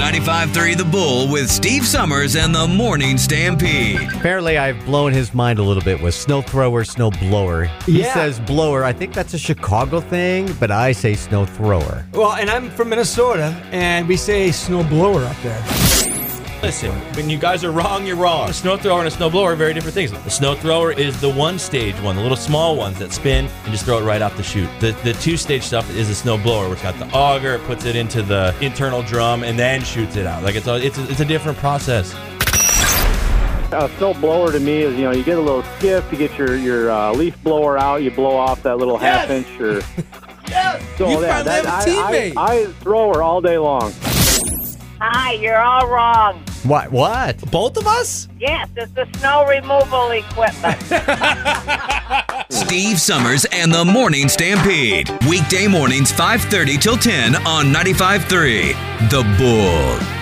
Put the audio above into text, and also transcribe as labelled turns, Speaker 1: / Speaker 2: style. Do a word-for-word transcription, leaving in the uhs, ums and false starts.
Speaker 1: ninety-five point three The Bull with Steve Summers and the Morning Stampede.
Speaker 2: Apparently, I've blown his mind a little bit with snow thrower, snow blower. He
Speaker 3: Yeah.
Speaker 2: says blower. I think that's a Chicago thing, but I say snow thrower.
Speaker 3: Well, and I'm from Minnesota, and we say snow blower up there.
Speaker 4: Listen, when you guys are wrong, you're wrong. A snow thrower and a snow blower are very different things. The snow thrower is the one-stage one, the little small ones that spin and just throw it right off the chute. The the two-stage stuff is the snow blower, which got the auger, it puts it into the internal drum, and then shoots it out. Like it's a, it's a, it's a different process.
Speaker 5: A snow blower to me is, you know, you get a little skiff, you get your, your uh, leaf blower out, you blow off that little
Speaker 3: Yes!
Speaker 5: half inch or...
Speaker 3: Yes!
Speaker 5: So
Speaker 3: you
Speaker 5: yeah,
Speaker 3: finally
Speaker 5: that,
Speaker 3: have a teammate!
Speaker 5: I, I, I thrower all day long.
Speaker 6: Hi, you're all wrong.
Speaker 2: What? What?
Speaker 4: Both of us?
Speaker 6: Yes, it's the snow removal equipment.
Speaker 1: Steve Summers and the Morning Stampede. Weekday mornings five thirty till ten on ninety-five point three The Bull.